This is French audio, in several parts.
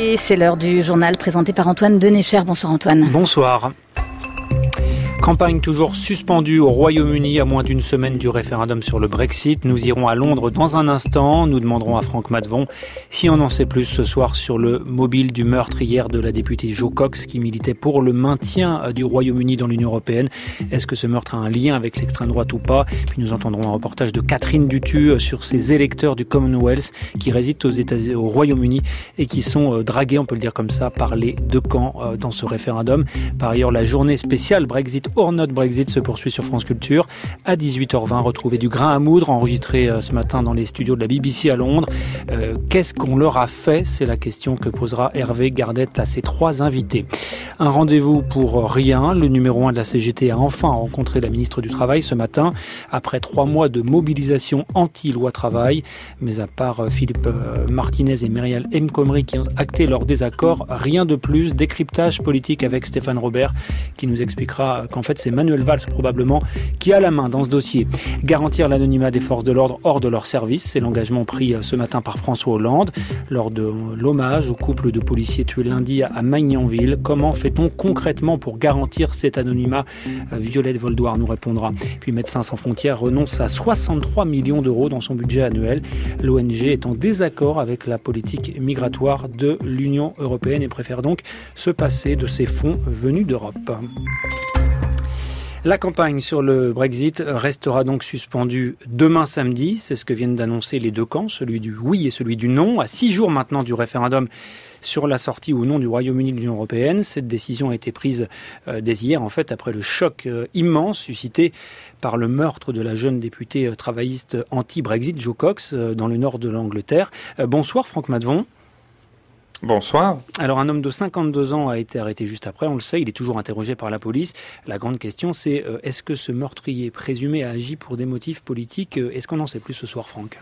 Et c'est l'heure du journal présenté par Antoine Denécher. Bonsoir Antoine. Bonsoir. Campagne toujours suspendue au Royaume-Uni à moins d'une semaine du référendum sur le Brexit. Nous irons à Londres dans un instant. Nous demanderons à Franck Maddevon si on en sait plus ce soir sur le mobile du meurtre hier de la députée Jo Cox qui militait pour le maintien du Royaume-Uni dans l'Union européenne. Est-ce que ce meurtre a un lien avec l'extrême droite ou pas? Puis nous entendrons un reportage de Catherine Dutu sur ces électeurs du Commonwealth qui résident au Royaume-Uni et qui sont dragués, on peut le dire comme ça, par les deux camps dans ce référendum. Par ailleurs, la journée spéciale Brexit hors note Brexit se poursuit sur France Culture. À 18h20, retrouvez du grain à moudre enregistré ce matin dans les studios de la BBC à Londres. Qu'est-ce qu'on leur a fait? C'est la question que posera Hervé Gardette à ses trois invités. Un rendez-vous pour rien. Le numéro 1 de la CGT a enfin rencontré la ministre du Travail ce matin après 3 mois de mobilisation anti-loi travail. Mais à part Philippe Martinez et Myriam El Khomri qui ont acté leur désaccord, rien de plus. Décryptage politique avec Stéphane Robert qui nous expliquera qu'en fait c'est Manuel Valls probablement qui a la main dans ce dossier. Garantir l'anonymat des forces de l'ordre hors de leur service, c'est l'engagement pris ce matin par François Hollande lors de l'hommage au couple de policiers tués lundi à Magnanville. Comment fait-on concrètement pour garantir cet anonymat? Violette Voldoir nous répondra. Puis Médecins sans frontières renonce à 63 millions d'euros dans son budget annuel. L'ONG est en désaccord avec la politique migratoire de l'Union européenne et préfère donc se passer de ces fonds venus d'Europe. La campagne sur le Brexit restera donc suspendue demain samedi. C'est ce que viennent d'annoncer les deux camps, celui du oui et celui du non. À 6 jours maintenant du référendum sur la sortie ou non du Royaume-Uni de l'Union européenne. Cette décision a été prise dès hier, en fait, après le choc immense suscité par le meurtre de la jeune députée travailliste anti-Brexit, Jo Cox, dans le nord de l'Angleterre. Bonsoir Franck Maddevon. Bonsoir. Alors un homme de 52 ans a été arrêté juste après, on le sait, il est toujours interrogé par la police. La grande question c'est, est-ce que ce meurtrier présumé a agi pour des motifs politiques? Est-ce qu'on en sait plus ce soir, Franck?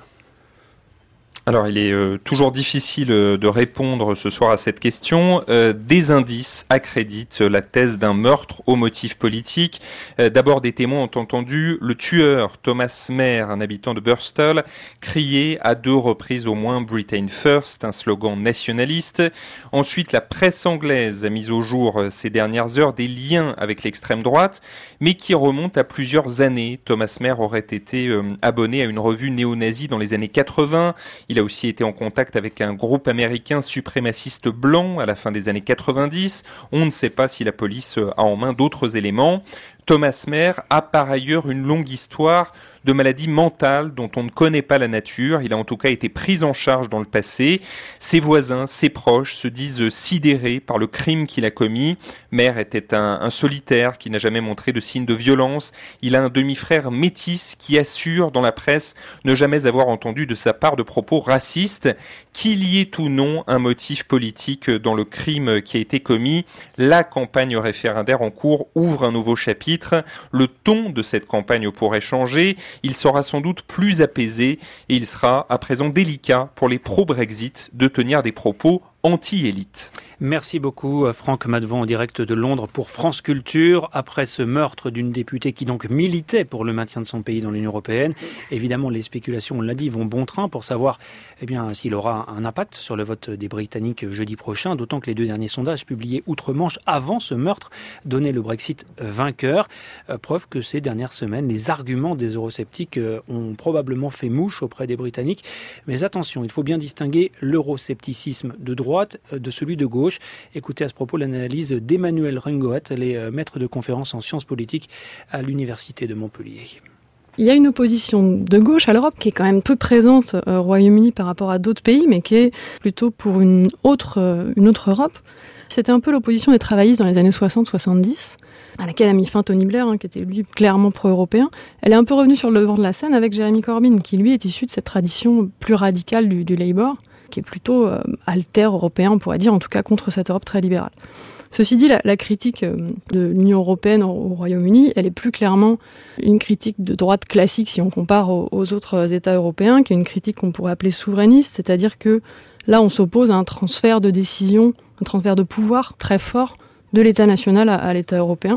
Alors, il est toujours difficile de répondre ce soir à cette question. Des indices accréditent la thèse d'un meurtre au motif politique. D'abord, des témoins ont entendu le tueur, Thomas Mair, un habitant de Burstall, crier à 2 reprises au moins « Britain First », un slogan nationaliste. Ensuite, la presse anglaise a mis au jour ces dernières heures des liens avec l'extrême droite, mais qui remontent à plusieurs années. Thomas Mair aurait été abonné à une revue néo-nazie dans les années 80. Il a aussi été en contact avec un groupe américain suprémaciste blanc à la fin des années 90. On ne sait pas si la police a en main d'autres éléments. Thomas Mair a par ailleurs une longue histoire de maladie mentale dont on ne connaît pas la nature. Il a en tout cas été pris en charge dans le passé. Ses voisins, ses proches se disent sidérés par le crime qu'il a commis. Mair était un solitaire qui n'a jamais montré de signes de violence. Il a un demi-frère métis qui assure dans la presse ne jamais avoir entendu de sa part de propos racistes. Qu'il y ait ou non un motif politique dans le crime qui a été commis, la campagne référendaire en cours ouvre un nouveau chapitre. Le ton de cette campagne pourrait changer. Il sera sans doute plus apaisé et il sera à présent délicat pour les pro-Brexit de tenir des propos anti-élite. Merci beaucoup Franck Maddevon en direct de Londres pour France Culture. Après ce meurtre d'une députée qui donc militait pour le maintien de son pays dans l'Union européenne, évidemment les spéculations, on l'a dit, vont bon train pour savoir s'il aura un impact sur le vote des Britanniques jeudi prochain, d'autant que les 2 derniers sondages publiés outre-Manche avant ce meurtre donnaient le Brexit vainqueur. Preuve que ces dernières semaines, les arguments des eurosceptiques ont probablement fait mouche auprès des Britanniques. Mais attention, il faut bien distinguer l'euroscepticisme de droite de celui de gauche. Écoutez à ce propos l'analyse d'Emmanuel Rengoat, elle est maître de conférence en sciences politiques à l'Université de Montpellier. Il y a une opposition de gauche à l'Europe qui est quand même peu présente au Royaume-Uni par rapport à d'autres pays, mais qui est plutôt pour une autre Europe. C'était un peu l'opposition des travaillistes dans les années 60-70, à laquelle a mis fin Tony Blair, qui était lui clairement pro-européen. Elle est un peu revenue sur le devant de la scène avec Jeremy Corbyn, qui lui est issu de cette tradition plus radicale du Labour, qui est plutôt alter-européen, on pourrait dire, en tout cas contre cette Europe très libérale. Ceci dit, la critique de l'Union européenne au Royaume-Uni, elle est plus clairement une critique de droite classique si on compare aux autres États européens, qui est une critique qu'on pourrait appeler souverainiste, c'est-à-dire que là on s'oppose à un transfert de décision, un transfert de pouvoir très fort de l'État national à l'État européen.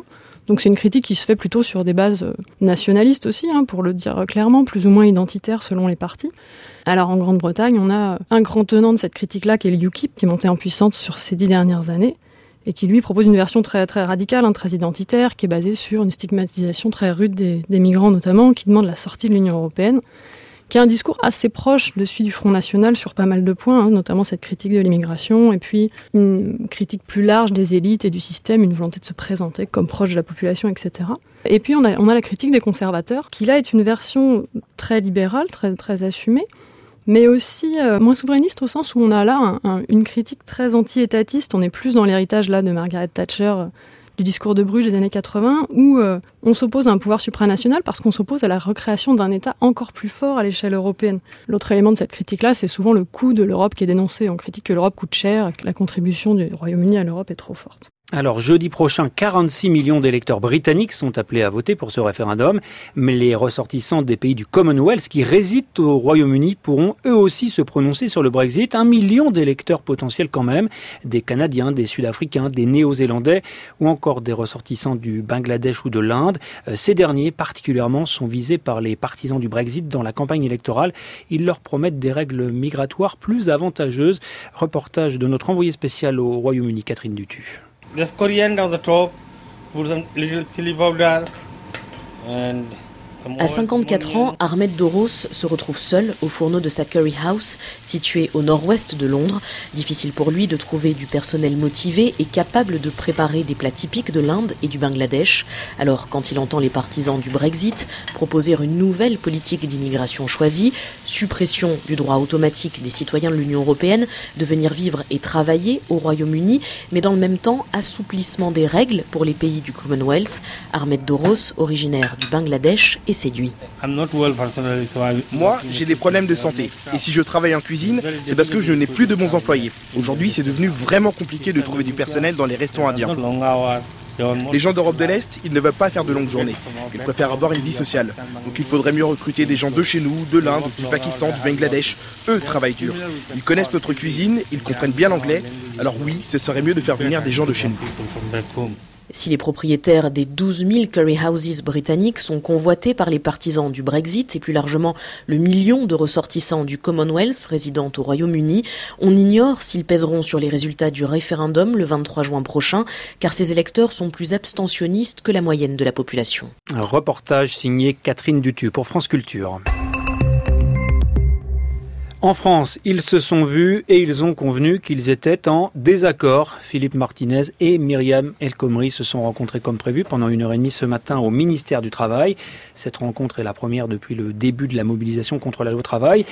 Donc c'est une critique qui se fait plutôt sur des bases nationalistes aussi, pour le dire clairement, plus ou moins identitaires selon les partis. Alors en Grande-Bretagne, on a un grand tenant de cette critique-là qui est le UKIP, qui est monté en puissance sur ces 10 dernières années, et qui lui propose une version très, très radicale, très identitaire, qui est basée sur une stigmatisation très rude des migrants notamment, qui demande la sortie de l'Union européenne, qui a un discours assez proche de celui du Front National sur pas mal de points, notamment cette critique de l'immigration, et puis une critique plus large des élites et du système, une volonté de se présenter comme proche de la population, etc. Et puis on a la critique des conservateurs, qui là est une version très libérale, très, très assumée, mais aussi moins souverainiste au sens où on a là une critique très anti-étatiste. On est plus dans l'héritage là de Margaret Thatcher, du discours de Bruges des années 80, où on s'oppose à un pouvoir supranational parce qu'on s'oppose à la recréation d'un État encore plus fort à l'échelle européenne. L'autre élément de cette critique-là, c'est souvent le coût de l'Europe qui est dénoncé. On critique que l'Europe coûte cher et que la contribution du Royaume-Uni à l'Europe est trop forte. Alors, jeudi prochain, 46 millions d'électeurs britanniques sont appelés à voter pour ce référendum, mais les ressortissants des pays du Commonwealth qui résident au Royaume-Uni pourront eux aussi se prononcer sur le Brexit. 1 million d'électeurs potentiels quand même, des Canadiens, des Sud-Africains, des Néo-Zélandais ou encore des ressortissants du Bangladesh ou de l'Inde. Ces derniers, particulièrement, sont visés par les partisans du Brexit dans la campagne électorale. Ils leur promettent des règles migratoires plus avantageuses. Reportage de notre envoyé spécial au Royaume-Uni, Catherine Dutu. There's coriander on the top, put some little chili powder and À 54 ans, Ahmed Doros se retrouve seul au fourneau de sa Curry House, situé au nord-ouest de Londres. Difficile pour lui de trouver du personnel motivé et capable de préparer des plats typiques de l'Inde et du Bangladesh. Alors, quand il entend les partisans du Brexit proposer une nouvelle politique d'immigration choisie, suppression du droit automatique des citoyens de l'Union européenne de venir vivre et travailler au Royaume-Uni, mais dans le même temps, assouplissement des règles pour les pays du Commonwealth, Ahmed Doros, originaire du Bangladesh, est séduit. Moi, j'ai des problèmes de santé. Et si je travaille en cuisine, c'est parce que je n'ai plus de bons employés. Aujourd'hui, c'est devenu vraiment compliqué de trouver du personnel dans les restaurants indiens. Les gens d'Europe de l'Est, ils ne veulent pas faire de longues journées. Ils préfèrent avoir une vie sociale. Donc il faudrait mieux recruter des gens de chez nous, de l'Inde, du Pakistan, du Bangladesh. Eux travaillent dur. Ils connaissent notre cuisine, ils comprennent bien l'anglais. Alors oui, ce serait mieux de faire venir des gens de chez nous. Si les propriétaires des 12 000 curry houses britanniques sont convoités par les partisans du Brexit et plus largement le million de ressortissants du Commonwealth résidant au Royaume-Uni, on ignore s'ils pèseront sur les résultats du référendum le 23 juin prochain, car ces électeurs sont plus abstentionnistes que la moyenne de la population. Un reportage signé Catherine Dutu pour France Culture. En France, ils se sont vus et ils ont convenu qu'ils étaient en désaccord. Philippe Martinez et Myriam El Khomri se sont rencontrés comme prévu pendant 1h30 ce matin au ministère du Travail. Cette rencontre est la première depuis le début de la mobilisation contre la loi travail.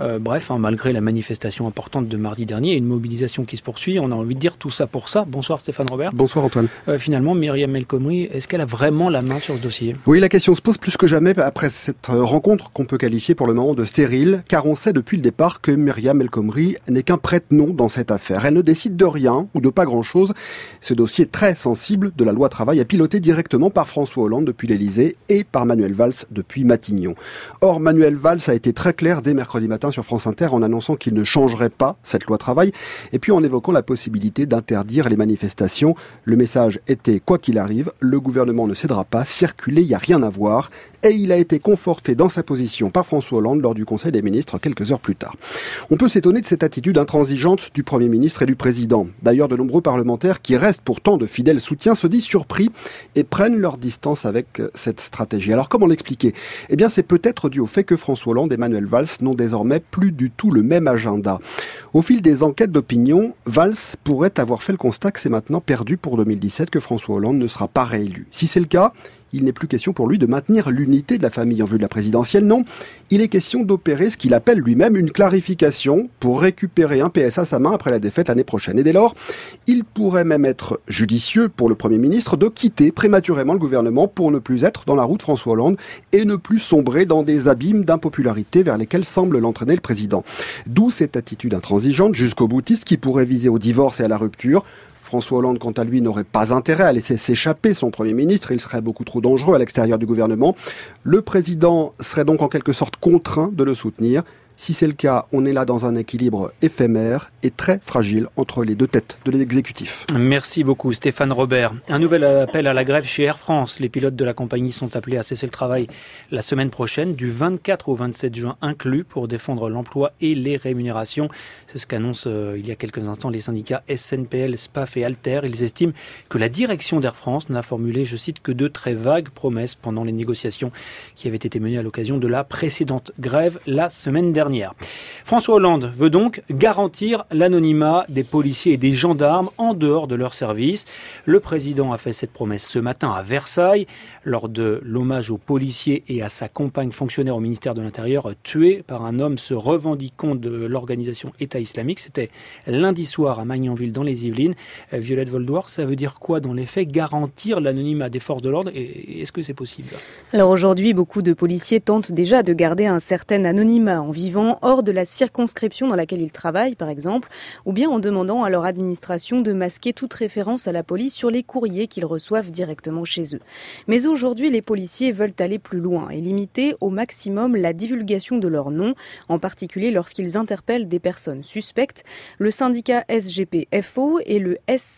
Malgré la manifestation importante de mardi dernier et une mobilisation qui se poursuit, on a envie de dire tout ça pour ça. Bonsoir Stéphane Robert. Bonsoir Antoine. Finalement, Myriam El Khomri, est-ce qu'elle a vraiment la main sur ce dossier ? Oui, la question se pose plus que jamais après cette rencontre qu'on peut qualifier pour le moment de stérile, car on sait depuis le départ que Myriam El Khomri n'est qu'un prête-nom dans cette affaire. Elle ne décide de rien ou de pas grand-chose. Ce dossier très sensible de la loi travail est piloté directement par François Hollande depuis l'Elysée et par Manuel Valls depuis Matignon. Or, Manuel Valls a été très clair dès mercredi matin sur France Inter en annonçant qu'il ne changerait pas cette loi travail et puis en évoquant la possibilité d'interdire les manifestations. Le message était, quoi qu'il arrive, le gouvernement ne cédera pas, circuler, il n'y a rien à voir. Et il a été conforté dans sa position par François Hollande lors du Conseil des ministres quelques heures plus tard. On peut s'étonner de cette attitude intransigeante du Premier ministre et du Président. D'ailleurs, de nombreux parlementaires qui restent pourtant de fidèles soutiens se disent surpris et prennent leur distance avec cette stratégie. Alors comment l'expliquer ? Eh bien, c'est peut-être dû au fait que François Hollande et Manuel Valls n'ont désormais plus du tout le même agenda. Au fil des enquêtes d'opinion, Valls pourrait avoir fait le constat que c'est maintenant perdu pour 2017, que François Hollande ne sera pas réélu. Si c'est le cas, il n'est plus question pour lui de maintenir l'unité de la famille en vue de la présidentielle, non. Il est question d'opérer ce qu'il appelle lui-même une clarification pour récupérer un PS à sa main après la défaite l'année prochaine. Et dès lors, il pourrait même être judicieux pour le Premier ministre de quitter prématurément le gouvernement pour ne plus être dans la roue de François Hollande et ne plus sombrer dans des abîmes d'impopularité vers lesquels semble l'entraîner le président. D'où cette attitude intransigeante jusqu'au boutiste qui pourrait viser au divorce et à la rupture. François Hollande, quant à lui, n'aurait pas intérêt à laisser s'échapper son Premier ministre. Il serait beaucoup trop dangereux à l'extérieur du gouvernement. Le président serait donc en quelque sorte contraint de le soutenir. Si c'est le cas, on est là dans un équilibre éphémère et très fragile entre les deux têtes de l'exécutif. Merci beaucoup Stéphane Robert. Un nouvel appel à la grève chez Air France. Les pilotes de la compagnie sont appelés à cesser le travail la semaine prochaine, du 24 au 27 juin inclus, pour défendre l'emploi et les rémunérations. C'est ce qu'annoncent il y a quelques instants les syndicats SNPL, SPAF et Alter. Ils estiment que la direction d'Air France n'a formulé, je cite, que de très vagues promesses pendant les négociations qui avaient été menées à l'occasion de la précédente grève la semaine dernière. François Hollande veut donc garantir l'anonymat des policiers et des gendarmes en dehors de leur service. Le président a fait cette promesse ce matin à Versailles lors de l'hommage aux policiers et à sa compagne fonctionnaire au ministère de l'Intérieur tuée par un homme se revendiquant de l'organisation État islamique. C'était lundi soir à Magnanville dans les Yvelines. Violette Voldoir, ça veut dire quoi dans les faits, garantir l'anonymat des forces de l'ordre, et est-ce que c'est possible? Alors aujourd'hui, beaucoup de policiers tentent déjà de garder un certain anonymat en vivant hors de la circonscription dans laquelle ils travaillent, par exemple, ou bien en demandant à leur administration de masquer toute référence à la police sur les courriers qu'ils reçoivent directement chez eux. Mais aujourd'hui, les policiers veulent aller plus loin et limiter au maximum la divulgation de leur nom, en particulier lorsqu'ils interpellent des personnes suspectes. Le syndicat SGP-FO et le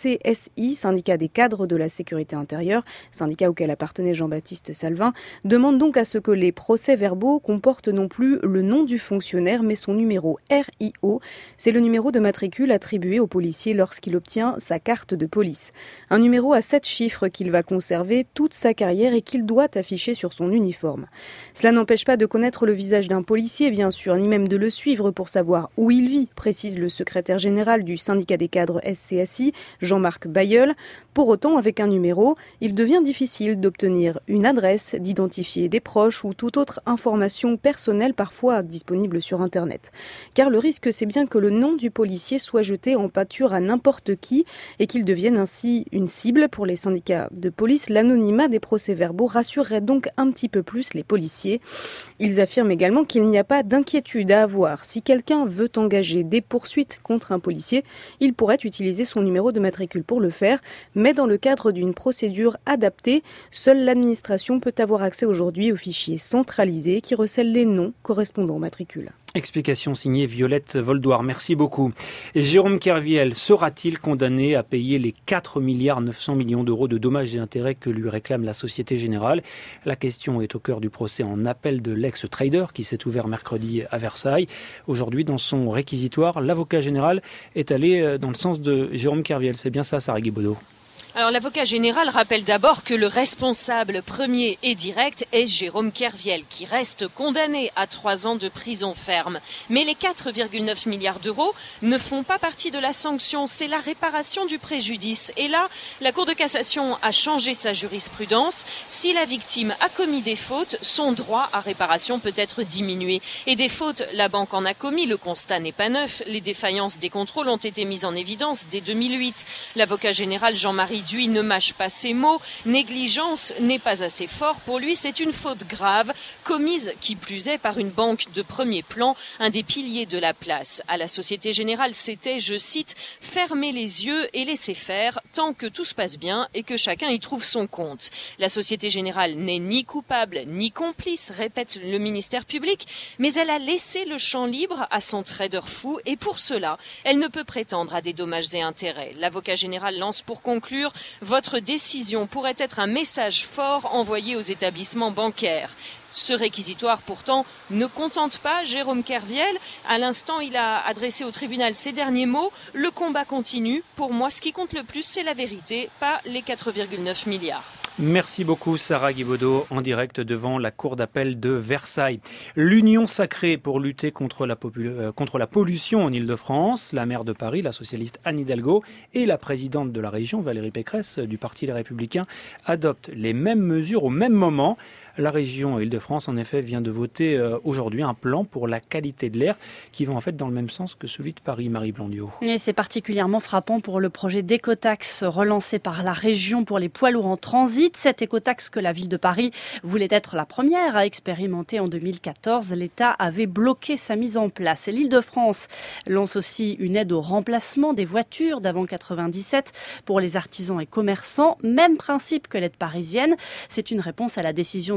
SCSI, syndicat des cadres de la sécurité intérieure, syndicat auquel appartenait Jean-Baptiste Salvin, demandent donc à ce que les procès-verbaux comportent non plus le nom du fonctionnaire, mais son numéro RIO. C'est le numéro de matricule attribué au policier lorsqu'il obtient sa carte de police. Un numéro à 7 chiffres qu'il va conserver toute sa carrière et qu'il doit afficher sur son uniforme. Cela n'empêche pas de connaître le visage d'un policier, bien sûr, ni même de le suivre pour savoir où il vit, précise le secrétaire général du syndicat des cadres SCSI, Jean-Marc Bailleul. Pour autant, avec un numéro, il devient difficile d'obtenir une adresse, d'identifier des proches ou toute autre information personnelle parfois disponible sur Internet. Car le risque, c'est bien que le nom du policier soit jeté en pâture à n'importe qui et qu'il devienne ainsi une cible pour les syndicats de police. L'anonymat des procès-verbaux rassurerait donc un petit peu plus les policiers. Ils affirment également qu'il n'y a pas d'inquiétude à avoir. Si quelqu'un veut engager des poursuites contre un policier, il pourrait utiliser son numéro de matricule pour le faire, mais dans le cadre d'une procédure adaptée. Seule l'administration peut avoir accès aujourd'hui aux fichiers centralisés qui recèlent les noms correspondant aux matricules. Explication signée Violette Voldoir. Merci beaucoup. Jérôme Kerviel sera-t-il condamné à payer les 4,9 milliards d'euros de dommages et intérêts que lui réclame la Société Générale? La question est au cœur du procès en appel de l'ex-trader qui s'est ouvert mercredi à Versailles. Aujourd'hui, dans son réquisitoire, l'avocat général est allé dans le sens de Jérôme Kerviel. C'est bien ça, Sarah Guibaudot? Alors l'avocat général rappelle d'abord que le responsable premier et direct est Jérôme Kerviel, qui reste condamné à 3 ans de prison ferme. Mais les 4,9 milliards d'euros ne font pas partie de la sanction, c'est la réparation du préjudice. Et là, la Cour de cassation a changé sa jurisprudence. Si la victime a commis des fautes, son droit à réparation peut être diminué. Et des fautes, la banque en a commis, le constat n'est pas neuf. Les défaillances des contrôles ont été mises en évidence dès 2008. L'avocat général Jean-Marie Duy ne mâche pas ses mots. Négligence n'est pas assez fort. Pour lui, c'est une faute grave, commise qui plus est par une banque de premier plan, un des piliers de la place. À la Société Générale, c'était, je cite, « fermer les yeux et laisser faire tant que tout se passe bien et que chacun y trouve son compte ». La Société Générale n'est ni coupable ni complice, répète le ministère public, mais elle a laissé le champ libre à son trader fou et pour cela, elle ne peut prétendre à des dommages et intérêts. L'avocat général lance pour conclure: votre décision pourrait être un message fort envoyé aux établissements bancaires. Ce réquisitoire, pourtant, ne contente pas Jérôme Kerviel. À l'instant, il a adressé au tribunal ces derniers mots. Le combat continue. Pour moi, ce qui compte le plus, c'est la vérité, pas les 4,9 milliards. Merci beaucoup Sarah Guibaudot en direct devant la cour d'appel de Versailles. L'union sacrée pour lutter contre la pollution en Ile-de-France, la maire de Paris, la socialiste Anne Hidalgo et la présidente de la région Valérie Pécresse du Parti Les Républicains adoptent les mêmes mesures au même moment. La région Île-de-France, en effet, vient de voter aujourd'hui un plan pour la qualité de l'air qui va en fait dans le même sens que celui de Paris, Marie Blondiot. Et c'est particulièrement frappant pour le projet d'écotaxe relancé par la région pour les poids lourds en transit. Cette écotaxe que la ville de Paris voulait être la première à expérimenter en 2014, l'État avait bloqué sa mise en place. Et l'Île-de-France lance aussi une aide au remplacement des voitures d'avant 97 pour les artisans et commerçants. Même principe que l'aide parisienne. C'est une réponse à la décision de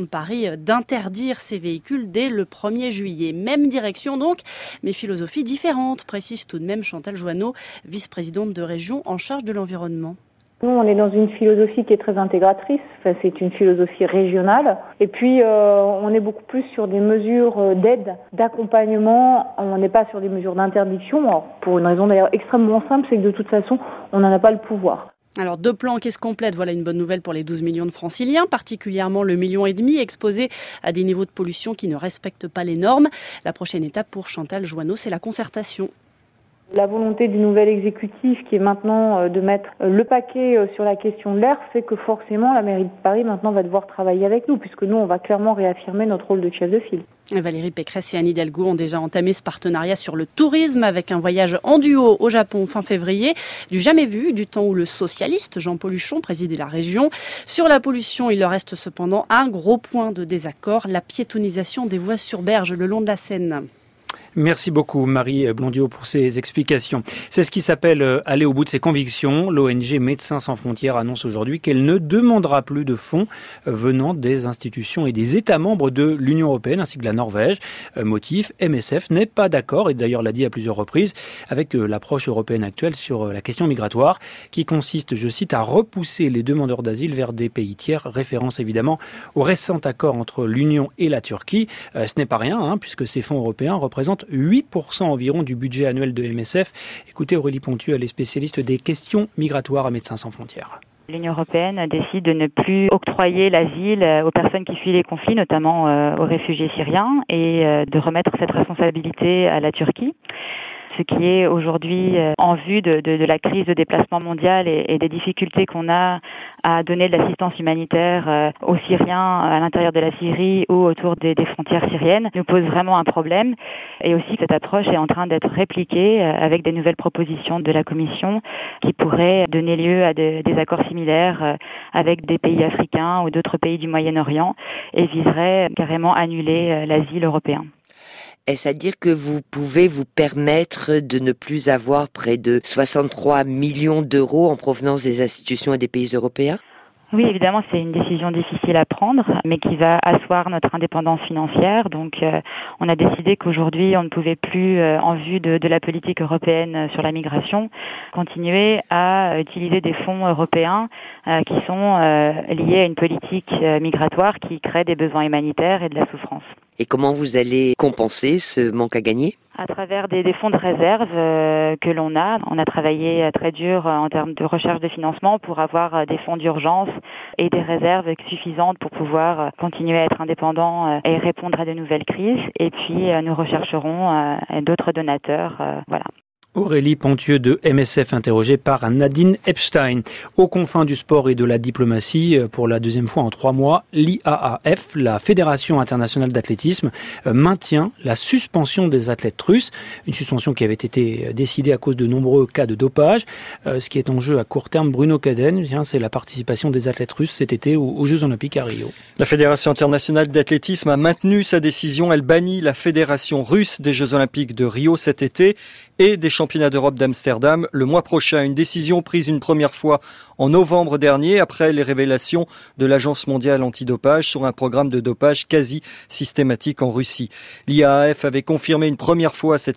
Paris d'interdire ces véhicules dès le 1er juillet. Même direction donc, mais philosophie différente, précise tout de même Chantal Joanneau, vice-présidente de région en charge de l'environnement. Nous, on est dans une philosophie qui est très intégratrice. Enfin, c'est une philosophie régionale. Et puis, on est beaucoup plus sur des mesures d'aide, d'accompagnement. On n'est pas sur des mesures d'interdiction. Alors, pour une raison d'ailleurs extrêmement simple, c'est que de toute façon, on n'en a pas le pouvoir. Alors 2 plans qui se complètent, voilà une bonne nouvelle pour les 12 millions de franciliens, particulièrement le 1,5 million exposé à des niveaux de pollution qui ne respectent pas les normes. La prochaine étape pour Chantal Joanneau, c'est la concertation. La volonté du nouvel exécutif qui est maintenant de mettre le paquet sur la question de l'air fait que forcément la mairie de Paris maintenant va devoir travailler avec nous puisque nous on va clairement réaffirmer notre rôle de chef de file. Valérie Pécresse et Anne Hidalgo ont déjà entamé ce partenariat sur le tourisme avec un voyage en duo au Japon fin février. Du jamais vu, du temps où le socialiste Jean-Paul Huchon présidait la région. Sur la pollution, il leur reste cependant un gros point de désaccord, la piétonisation des voies sur berge le long de la Seine. Merci beaucoup Marie Blondiot pour ces explications. C'est ce qui s'appelle aller au bout de ses convictions. L'ONG Médecins sans frontières annonce aujourd'hui qu'elle ne demandera plus de fonds venant des institutions et des États membres de l'Union européenne ainsi que de la Norvège. Motif, MSF n'est pas d'accord et d'ailleurs l'a dit à plusieurs reprises avec l'approche européenne actuelle sur la question migratoire qui consiste, je cite, à repousser les demandeurs d'asile vers des pays tiers. Référence évidemment au récent accord entre l'Union et la Turquie. Ce n'est pas rien puisque ces fonds européens représentent 8% environ du budget annuel de MSF. Écoutez Aurélie Pontieux, elle est spécialiste des questions migratoires à Médecins sans frontières. L'Union européenne décide de ne plus octroyer l'asile aux personnes qui fuient les conflits, notamment aux réfugiés syriens, et de remettre cette responsabilité à la Turquie. Ce qui est aujourd'hui en vue de la crise de déplacement mondial et des difficultés qu'on a à donner de l'assistance humanitaire aux Syriens à l'intérieur de la Syrie ou autour des frontières syriennes, nous pose vraiment un problème. Et aussi cette approche est en train d'être répliquée avec des nouvelles propositions de la Commission qui pourraient donner lieu à des accords similaires avec des pays africains ou d'autres pays du Moyen-Orient et viseraient carrément annuler l'asile européen. Est-ce à dire que vous pouvez vous permettre de ne plus avoir près de 63 millions d'euros en provenance des institutions et des pays européens ? Oui, évidemment, c'est une décision difficile à prendre, mais qui va asseoir notre indépendance financière. Donc, on a décidé qu'aujourd'hui, on ne pouvait plus, en vue de la politique européenne sur la migration, continuer à utiliser des fonds européens qui sont liés à une politique migratoire qui crée des besoins humanitaires et de la souffrance. Et comment vous allez compenser ce manque à gagner ? À travers des fonds de réserve que l'on a. On a travaillé très dur en termes de recherche de financement pour avoir des fonds d'urgence et des réserves suffisantes pour pouvoir continuer à être indépendant et répondre à de nouvelles crises. Et puis, nous rechercherons d'autres donateurs. Voilà. Aurélie Pontieux de MSF interrogée par Nadine Epstein. Aux confins du sport et de la diplomatie, pour la deuxième fois en 3 mois, l'IAAF, la Fédération internationale d'athlétisme, maintient la suspension des athlètes russes. Une suspension qui avait été décidée à cause de nombreux cas de dopage. Ce qui est en jeu à court terme, Bruno Caden, c'est la participation des athlètes russes cet été aux Jeux Olympiques à Rio. La Fédération internationale d'athlétisme a maintenu sa décision. Elle bannit la Fédération russe des Jeux Olympiques de Rio cet été et des championnats d'Europe d'Amsterdam le mois prochain. Une décision prise une première fois en novembre dernier après les révélations de l'Agence mondiale antidopage sur un programme de dopage quasi systématique en Russie. L'IAAF avait confirmé une première fois cette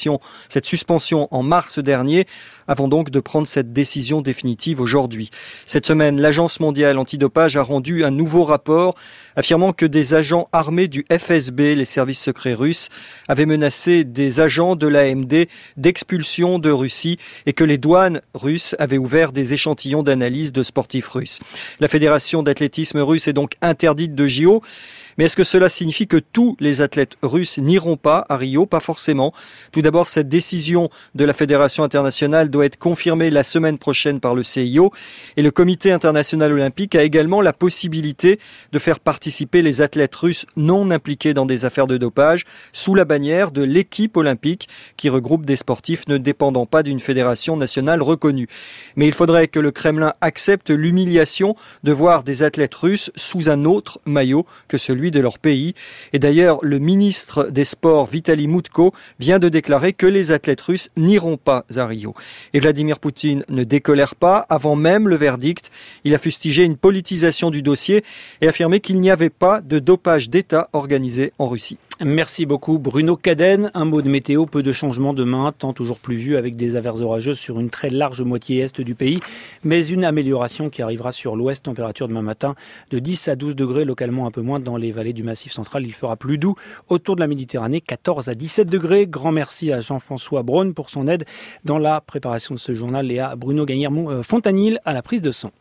suspension en mars dernier, avant donc de prendre cette décision définitive aujourd'hui. Cette semaine, l'Agence mondiale antidopage a rendu un nouveau rapport affirmant que des agents armés du FSB, les services secrets russes, avaient menacé des agents de l'AMD d'expulsion de Russie et que les douanes russes avaient ouvert des échantillons d'analyse de sportifs russes. La fédération d'athlétisme russe est donc interdite de JO. Mais est-ce que cela signifie que tous les athlètes russes n'iront pas à Rio ? Pas forcément. Tout d'abord, cette décision de la Fédération internationale doit être confirmée la semaine prochaine par le CIO. Et le Comité international olympique a également la possibilité de faire participer les athlètes russes non impliqués dans des affaires de dopage sous la bannière de l'équipe olympique qui regroupe des sportifs ne dépendant pas d'une fédération nationale reconnue. Mais il faudrait que le Kremlin accepte l'humiliation de voir des athlètes russes sous un autre maillot que celui celui de leur pays. Et d'ailleurs, le ministre des Sports, Vitaly Mutko, vient de déclarer que les athlètes russes n'iront pas à Rio. Et Vladimir Poutine ne décolère pas. Avant même le verdict, il a fustigé une politisation du dossier et affirmé qu'il n'y avait pas de dopage d'État organisé en Russie. Merci beaucoup Bruno Cadenne. Un mot de météo, peu de changements demain, temps toujours pluvieux avec des averses orageuses sur une très large moitié est du pays, mais une amélioration qui arrivera sur l'ouest, température demain matin de 10 à 12 degrés, localement un peu moins dans les vallées du Massif central. Il fera plus doux autour de la Méditerranée, 14 à 17 degrés. Grand merci à Jean-François Braun pour son aide dans la préparation de ce journal et à Bruno Guillermo Fontanil à la prise de son.